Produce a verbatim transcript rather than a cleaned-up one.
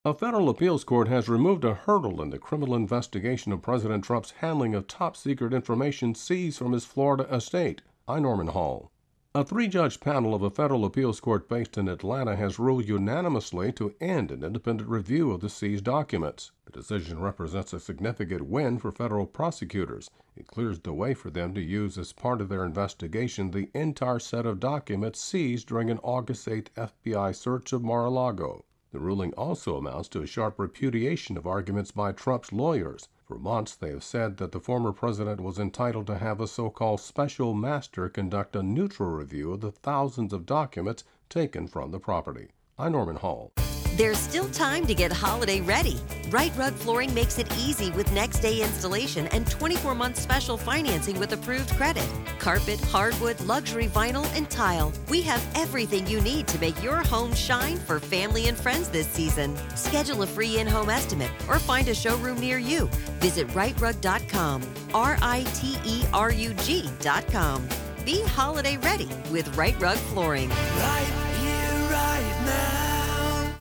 A federal appeals court has removed a hurdle in the criminal investigation of President Trump's handling of top-secret information seized from his Florida estate. I'm Norman Hall. A three-judge panel of a federal appeals court based in Atlanta has ruled unanimously to end an independent review of the seized documents. The decision represents a significant win for federal prosecutors. It clears the way for them to use as part of their investigation the entire set of documents seized during an August eighth F B I search of Mar-a-Lago. The ruling also amounts to a sharp repudiation of arguments by Trump's lawyers. For months, they have said that the former president was entitled to have a so-called special master conduct a neutral review of the thousands of documents taken from the property. I'm Norman Hall. There's still time to get holiday ready. Right Rug Flooring makes it easy with next day installation and twenty-four month special financing with approved credit. Carpet, hardwood, luxury vinyl, and tile. We have everything you need to make your home shine for family and friends this season. Schedule a free in-home estimate or find a showroom near you. Visit right rug dot com, R I T E R U G dot com. Be holiday ready with Right Rug Flooring. Right here, right now.